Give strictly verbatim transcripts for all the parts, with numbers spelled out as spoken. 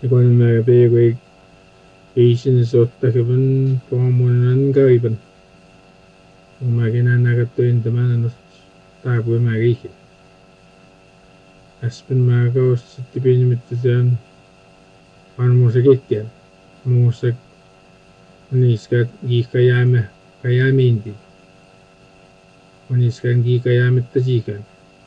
Igual peego Asian sottakeban poomunan kaiban. Umagina nagatuin tamananus taapui magihi. Aspen magaus tipinimittasian on musikittian. Musik uniskat giikajääme kajäämiinti. Uniskan giikajäämittasiikan.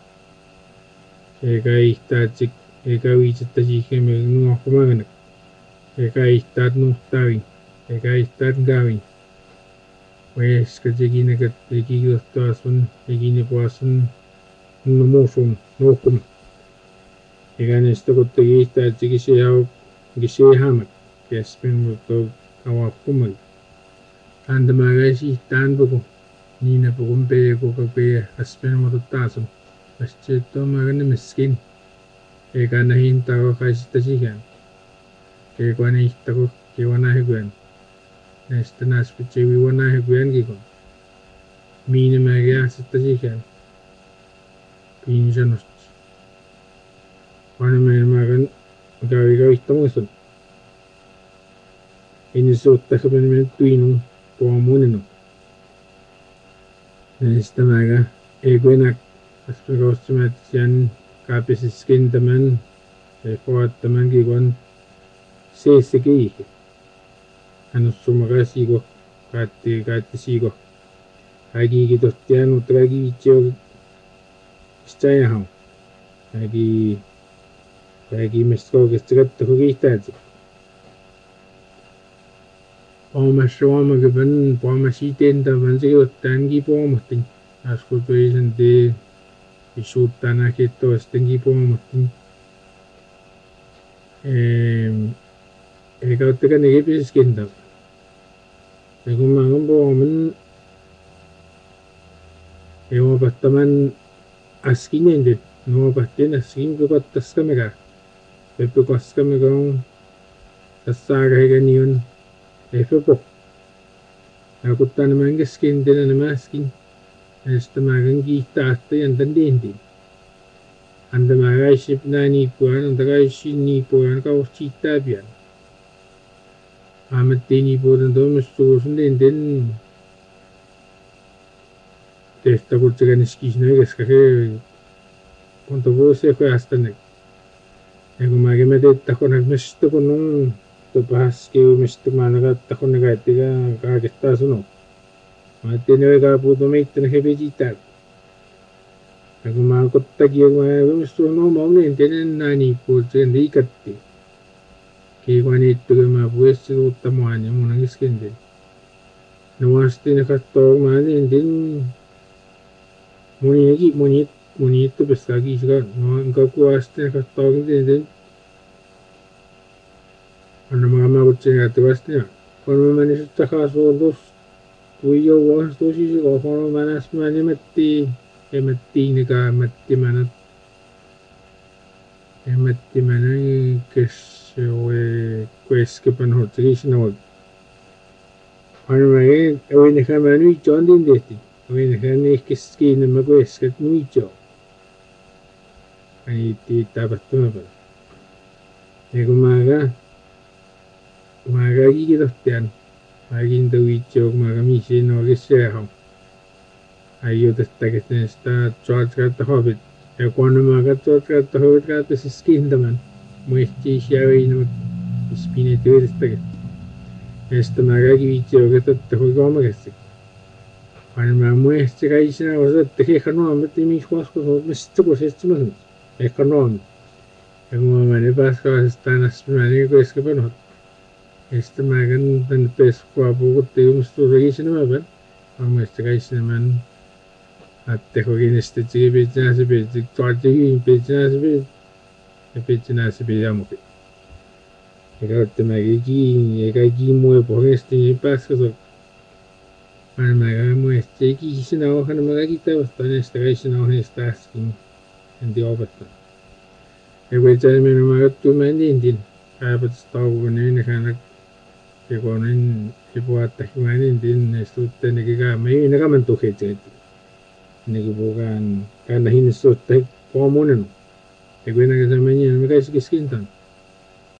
Eikä ihtaatsi eikä viitsettasiikan nuohkumaganak. Eikä ihtaat nuhtavin. Eikä ihtaat gavin. Weeskat eginakat egigiltuasun eginipuasun numusun nuhkum. Eikä näistä kuttegi ihtaatsi kisehau kisehamak. Kespen mutta kawapkumagi. Andamagaisi ihtaan puku. Niina pukun peeku kapee aspen mutta taasun. Astitto magana miskin. Eikä nähin tago kaisittasikan. Keikuan ihtaku kiwana higuan. Näistä naspitsi viwana higuan kikon. Miine mäge aksittasikan. Piinsanust. Vanhemmin magan kaviga ihtamuisun. Inni suuttaakapen men tuinun puomuninu. Näistä mäga eiguenak. Aspen kaustimat sian kaapisiskin tämän. Ei tämän kikon. Seesse kiihi. Hän on sumaka siiko. Kaatti kaatti siiko. Kaikki tohtiaan mutta kaikki vitsio. Stajahan. Kaikki. Kaikki mistä kaukesta kattoku kiihtäältä. Puomassa puomakepan puomasiiteen tämän se ottaankin puomattiin. Asku toisen tee. Isuuttaan äkittoistenkin puomattiin. Eikä ottakaan nekipisiskin taas. Ja kun mä oon puhumin ei opattaman askinen nyt. No opattiin askin pykottaskamekaa. Pykottaskamekaa on tässä aika eikä niin on epäpo. Ja kun tämän kesken tänä nämä askin. Ja sitten mä kan kiittää että jäntan dientiin. Anda magaisi na nipuan, anda gaisi nipuan kau cita pian. Amati nipuan tu mesusun den den. Tehta kutsakan iskisna keskake. Konto vuosi ko astanek. Ja kun mäkin mä teettä konak mesto kunnon. Tupas kiu mesto managa takon negaitiga kaakettaa sunu. Mä tein oikea puutu meittänä hepejitää. Ja kun mä kottakin, kun mä mistuin omaan tiedän näin puhutin liikatti. Kiikuan niitty, kun mä puhuessi tuuttamaan ja mun on keskentin. No vasti ne kattoo, kun mä tein moni eki, moni moni ittu peskaa kiisika. No enkä kuvasti ne kattoo, kun tein. Anna mä mä kutsin jätti vasti. Kun mä menin sitten takaisin tuossa. Tui jo vuosi tosi, kun mä näs mä nimettiin. Emettiin nikä emettimänä. Emettimänä kesse oi keskepän hotsakisina oi. Aina mä ei oi nikä mä nyt joon tin tehtiin. Oi nikä nihkis kiinni mä kesket nyt joo. Ai tii tapahtuma päällä. Ja kun mä ka mä ka kikitohtian. Mä kinta viitsio kun mä ka miisiin oikein on. Ayyutettakin sitä tuotkautta hovit. Ja kun mä tuotkautta hovit kautta siis kintaman. Muistii sijaviin ispine työtestäkin. Ja sitten mä kaikki viitsi oikein totta hui kolmakästi. Aina mä muistin kaikisena osa, että ehkä nuomet ei mihin huoskossa ole mistä kun se sitten on. Ehkä nuomet. Ja kun mä menin pääskalasesta aina mä niin kuin eskepanot. Ja sitten mä kan tänne peskua puhutti ilmestyä kaikisena mä päin. Mä muistin kaikisena mä Atte kokin sitten tiki pitää se pitää tuotiin pitää se pitää ja pitää se pitää muki. Ja kautta mäkin kiinni ja kaikki muu pohjasti niin pääskö se. Aina mä käyn muistin ei kiisinä ohjana mä kaikki tavastaan näistä kaikisina ohjasta äsken. En tiedä opettaa. Ja kun itse asiassa mä katsoin mä en tientin. Kaipatas taukoon niin nekään. Ja kun en ei puhuttakin mä en tientin näistä uutteenikin käy. Mä ei nekään tuhit seittiin. Niin bukan karena ini sudah komunen. Egue naga sama ni, mereka sikit-sikit